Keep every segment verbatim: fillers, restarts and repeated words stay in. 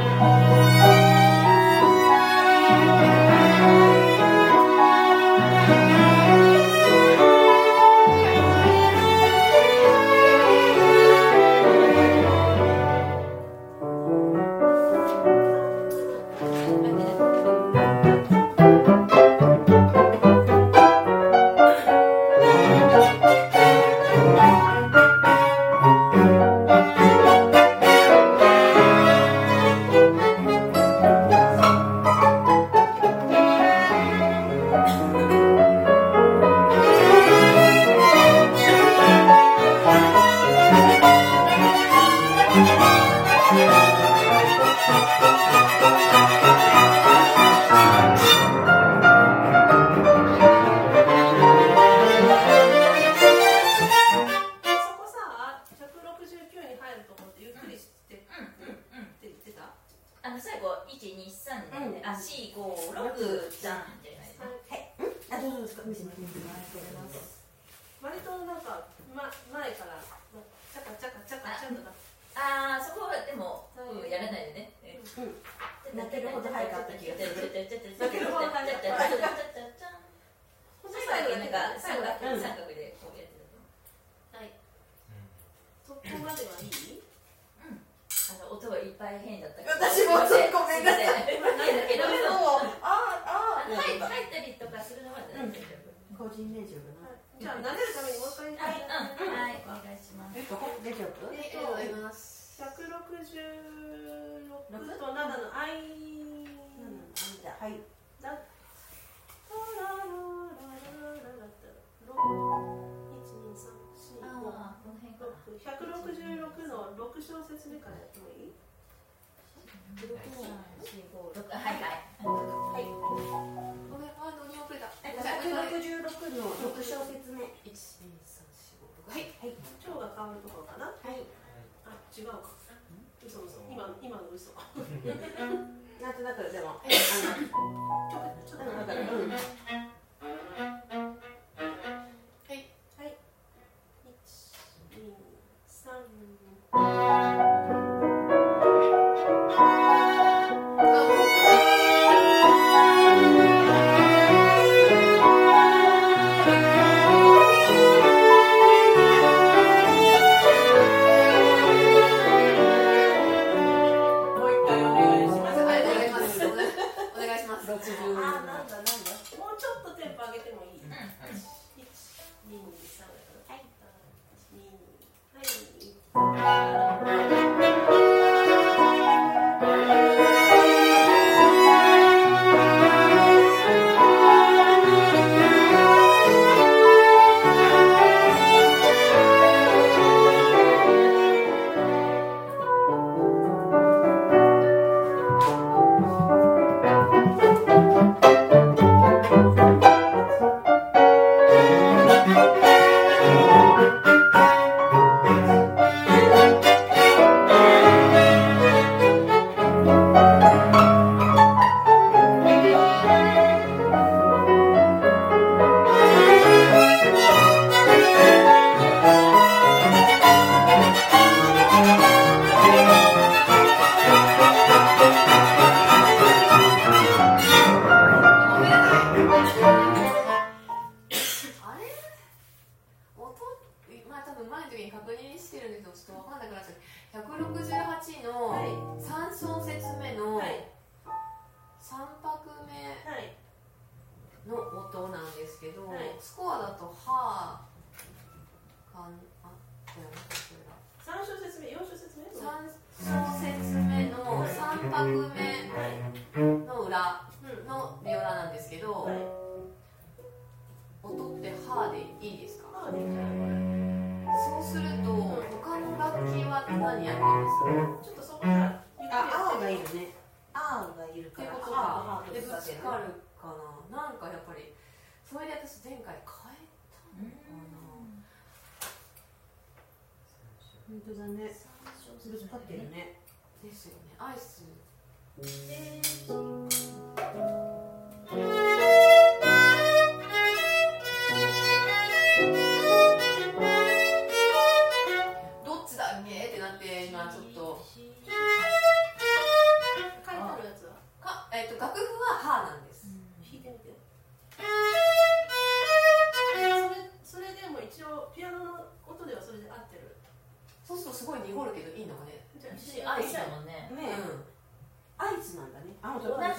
「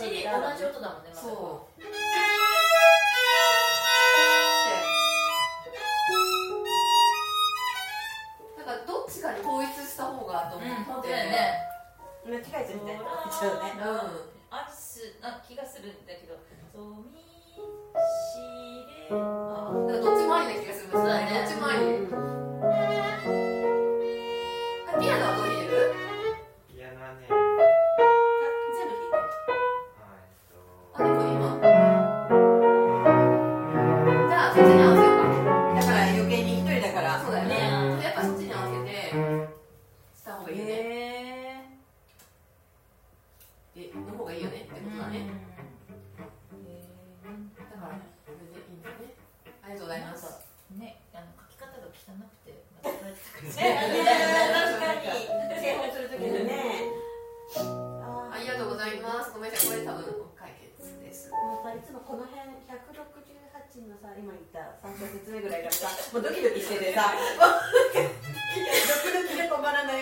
じ同じ音だもんね。 そう。だからどっちかに統一した方がと思って。 本当だよね。 間違えちゃうみたいな。 うん。 あるすな気がするんだけど、ソミシレ。 あ、だからどっちもありな気がするんですよね。どっちもあり。ピアノはどう弾いてる？ ピアノはね、 全部弾いてる。 あ、でも今。じゃあそっちに合わせようか。 だから余計に一人だから。 そうだよね。やっぱそっちに合わせてした方がいいよね。え、の方がいいよねってことだね。だからこれでいいんだね。ありがとうございます。 ね、あの書き方が汚くて間違えてたからね、確かに製本するときにね。 ありがとうございます。ごめんなさい、これ多分解決です。 もうさ、いつもこの辺ひゃくろくじゅうはちのさ、今言ったさん小節目ぐらいがさ、もうドキドキしててさ、ドキドキで止まらない。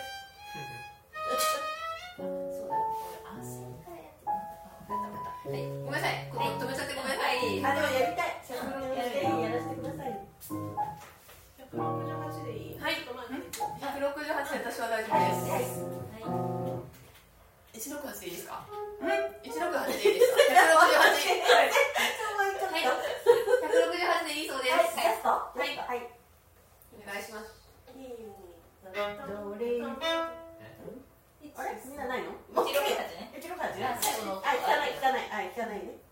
そうだよ、これ安心からやってたんだ。 はい、ごめんなさい、ここ止めちゃってごめんなさい。 あ、でもやりたい。やらせてください。ひゃくろくじゅうはちでいい？ はい、ひゃくろくじゅうはちで私は大丈夫です。いちろくはちでいいですか？いちろくはちでいいですか？ひゃくろくじゅうはち。はい、ひゃくろくじゅうはちでいいそうです。 はい、 はい、お願いします。 どれ？あれ？みんなないの？ いちろくはちね。 いちろくはち？ あ、最後の。 あ、汚い汚い、あ、汚いね。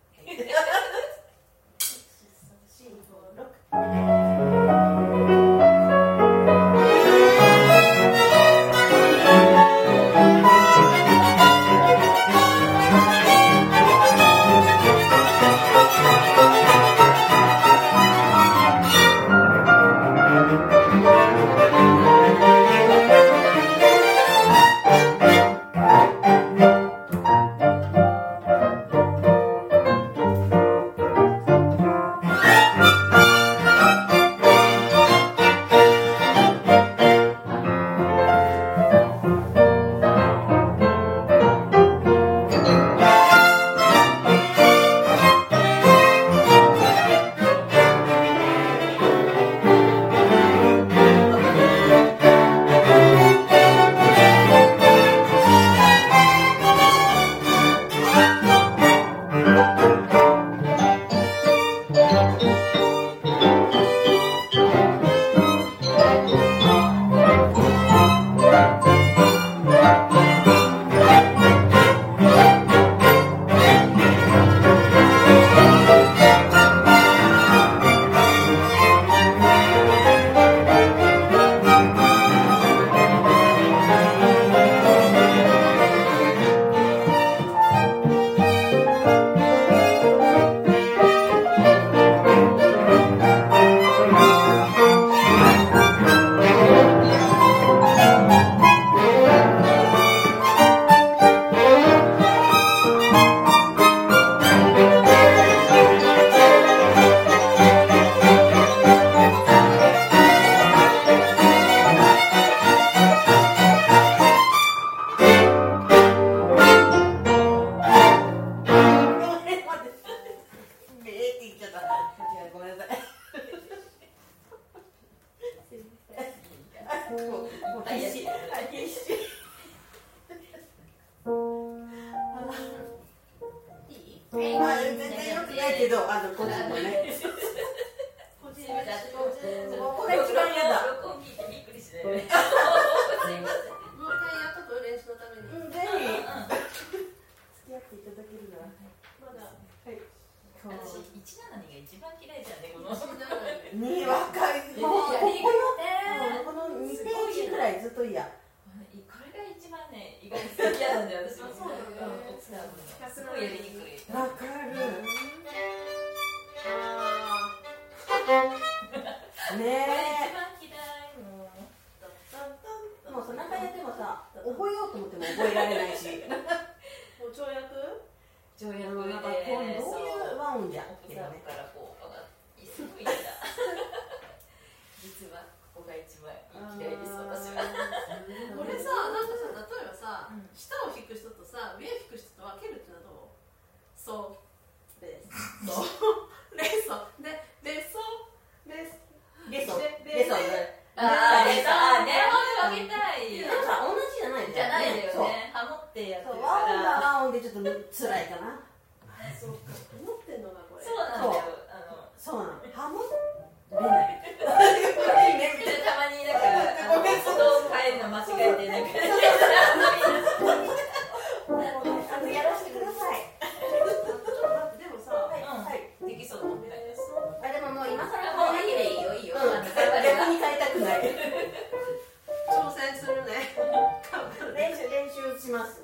これさ、なんかさ、例えばさ、下を弾く人とさ、上を弾く人と分けるってのはどう？ ソレソでレソレソレソレレソあーレソあーねほんで分けたいでもさ同じじゃないじゃないんだよねハモってやってそうる和音がから和音でちょっと辛いかな。 そうか思ってんのがこれそうなんだよあのそうなの。ハモれない。 たまになんかあの音を変えるの間違えてなんかあのやらせてください。 ちょっと待ってでもさはい。 できそうレソあでももう今更もういいでいいよいいようん。 あの逆に変えたくない。 挑戦するね練習練習します。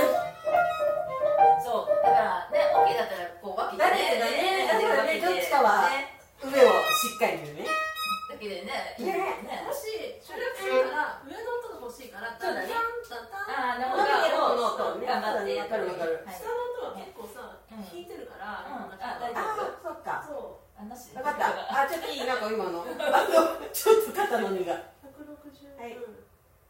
そうだからね OK だったらこう分けてだけどねだからねどっちかはね上をしっかり言うね。 だけでねねもし省略するから上の音が欲しいからそうだねタンタンタンああなるほ伸びてる方のど音ね。 頑張ってわかるわかる。 はい下の音は結構さうん弾いてるからうんなんかあ大丈ああそっか。 そうあなしでわかった。あちょっといいなんか今のあのちょっと肩の荷が。 ひゃくろくじゅうはいうん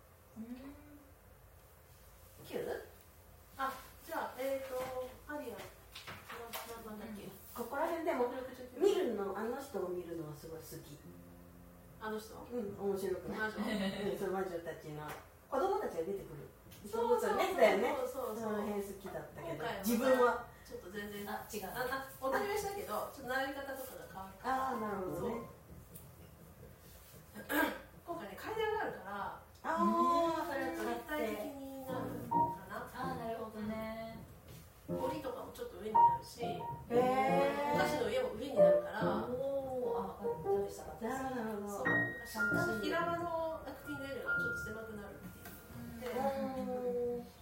九？ あじゃあえっとアリアななんだっけここら辺でも見るのあの人を見るのはすごい好き。 あの人うん面白くない？ 魔女うんその魔女たちの子供たちが出てくる。 そうそうそうねだよね。 そうそうそうその辺好きだったけど今回は自分はちょっと全然あ違うああお願いしたけどちょっと並び方とかが変わるああなるほどね。 今回ね階段があるからああそれを使立体的って。 になるかなああなるほどね檻とかもちょっと上になるしへえ。 昔の家も上になるからおおあどうでしたかなるほど。 そう平場のアクティングエリアがちょっと狭くなるっていうでうん